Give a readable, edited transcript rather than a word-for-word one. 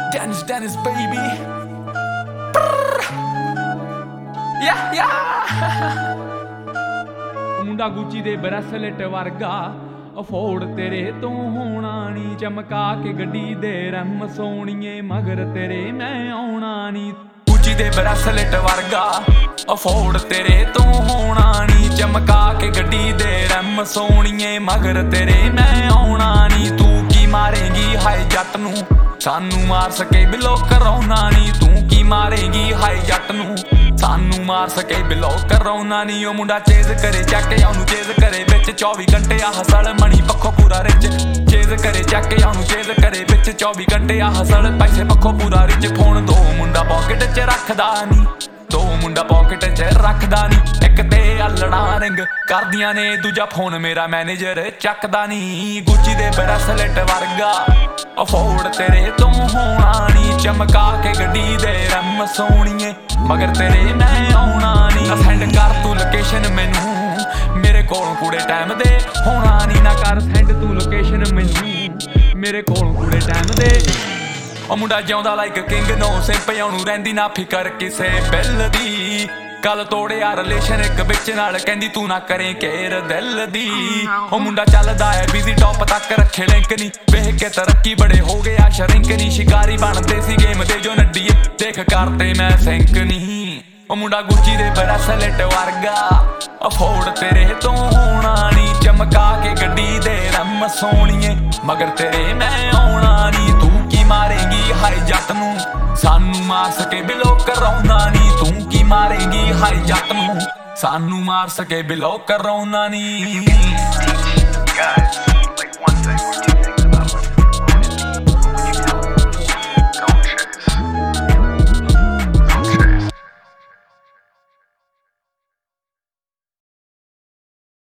Dennis, baby. Yeah. ਮੁੰਡਾ ਗੁੱਚੀ ਦੇ bracelet ਵਰਗਾ ਅਫੋਰਡ ਤੇਰੇ ਤੋਂ ਹੋਣਾ ਨੀ, ਚਮਕਾ ਕੇ ਗੱਡੀ ਦੇ ਰੰਮ ਸੋਣੀਏ ਮਗਰ ਤੇਰੇ ਮੈਂ ਆਉਣਾ ਨੀ। ਗੁੱਚੀ ਦੇ ਬਰੈਸਲੇਟ ਵਰਗਾ ਅਫੋਰਡ ਤੇਰੇ ਤੋਂ ਹੋਣਾ ਨੀ, ਚਮਕਾ ਕੇ ਗੱਡੀ ਦੇ ਰੰਮ ਸੋਣੀਏ ਮਗਰ ਤੇਰੇ ਮੈਂ ਆਉਣਾ ਨੀ। ਤੂੰ ਕੀ ਮਾਰੇਗੀ ਹਾਏ ਜੱਟ ਨੂੰ, ਸਾਨੂੰ ਮਾਰ ਸਕੇ ਬਿਲੋ ਕਰਾਉਣਾ ਨੀ। ਤੂੰ ਕੀ ਮਾਰੇਗੀ ਹਾਏ ਜੱਟ ਨੂੰ, ਸਾਨੂੰ ਮਾਰ ਸਕੇ ਬਿਲੋ ਕਰਾਉਣਾ ਨੀ। ਉਹ ਮੁੰਡਾ ਚੇਜ਼ ਕਰੇ ਚੱਕ ਉਹਨੂੰ ਚੇਜ਼ ਕਰੇ ਵਿੱਚ 24 ਘੰਟੇ ਆ ਹਸਲ ਮਣੀ ਪੱਖੋਂ ਪੂਰਾ ਰਿਚ। ਚੇਜ਼ ਕਰੇ ਚੱਕ ਉਹਨੂੰ ਚੇਜ਼ ਕਰੇ ਵਿੱਚ 24 ਘੰਟੇ ਆ ਹਸਲ ਪੈਸੇ ਪੱਖੋਂ ਪੂਰਾ ਰਿਚ। ਫੋਨ ਦੋ ਮੁੰਡਾ ਪੌਕਟ 'ਚ ਰੱਖਦਾ ਨੀ, ਦੋ ਮੁੰਡਾ ਪੌਕਟ 'ਚ ਰੱਖਦਾ ਨੀ। ਇੱਕ ਤੇ ਆਲਣਾ ਰਿੰਗ ਕਰਦੀਆਂ ਨੇ, ਦੂਜਾ ਫੋਨ ਮੇਰਾ ਮੈਨੇਜਰ ਚੱਕਦਾ ਨੀ। ਗੁੱਚੀ ਦੇ ਬਰੈਸਲੇਟ ਵਰਗਾ ਅਫੋਰਡ ਤੇਰੇ ਤੋਂ ਹੋਣਾ ਨੀ, ਚਮਕਾ ਕੇ ਗੱਡੀ ਦੇ ਰੰਮ ਸੋਣੀਏ ਮਗਰ ਤੇਰੇ ਮੈਂ ਆਉਣਾ ਨੀ। ਸੈਂਡ ਕਰ ਤੂੰ ਲੋਕੇਸ਼ਨ ਮੈਨੂੰ, ਮੇਰੇ ਕੋਲ ਕੂੜੇ ਟਾਈਮ ਦੇ ਹੋਣਾ ਨੀ। ਨਾ ਕਰ ਸੈਂਡ ਤੂੰ ਲੋਕੇਸ਼ਨ ਮੈਨੂੰ, ਮੇਰੇ ਕੋਲ ਕੂੜੇ ਟਾਈਮ ਦੇ। ਉਹ ਮੁੰਡਾ ਜਿਉਂਦਾ ਲਾਈਕ ਕਿੰਗ ਨੋ ਸਿੰਪ, ਉਹਨੂੰ ਰਹਿੰਦੀ ਨਾ ਫਿਕਰ ਕਿਸੇ ਬਿੱਲ ਦੀ। ਕੱਲ ਤੋੜਿਆ ਰਿਲੇਸ਼ਨ ਇੱਕ ਵਿੱਚ ਨਾਲ, ਕਹਿੰਦੀ ਤੂੰ ਨਾ ਕਰੇ ਕੇਰ ਦਿਲ ਦੀ। ਉਹ ਮੁੰਡਾ ਚੱਲਦਾ ਹੈ ਬਿਜ਼ੀ ਟੌਪ ਤੱਕ ਰੱਖੇ ਲਿੰਕ ਨੀ, ਵੇਖ ਕੇ ਤਰੱਕੀ ਬੜੇ ਹੋ ਗਿਆ ਸ਼ਰਿੰਕ ਨੀ। ਸ਼ਿਕਾਰੀ ਬਣਦੇ ਸੀ ਗੇਮ ਦੇ ਜੋ ਨੱਡੀਏ, ਦੇਖ ਕਰਤੇ ਮੈਂ ਸਿੰਕ ਨੀ। ਉਹ ਮੁੰਡਾ ਗੁੱਚੀ ਦੇ ਬਰੈਸਲੇਟ ਵਰਗਾ ਅਫੋਰਡ ਤੇਰੇ ਤੋਂ ਹੋਣਾ ਨੀ, ਚਮਕਾ ਕੇ ਗੱਡੀ ਦੇ ਰੰਮ ਸੋਣੀਏ ਮਗਰ ਤੇਰੇ ਮੈਂ ਆਉਣਾ ਨੀ। ਤੂੰ ਕੀ ਮਾਰੇਗੀ ਹਾਏ ਜੱਟ ਨੂੰ, ਸਾਨੂੰ ਮਾਰ ਸਕੇ ਬਿਲੋ ਕਰਾਉਣਾ ਨੀ। ਤੂੰ ਕੀ ਮਾਰੇਗੀ ਹਾਏ ਜੱਟ ਨੂੰ, ਸਾਨੂੰ ਮਾਰ ਸਕੇ ਬਿਲੋ ਕਰਾਉਣਾ ਨੀ। Guys, like one thing.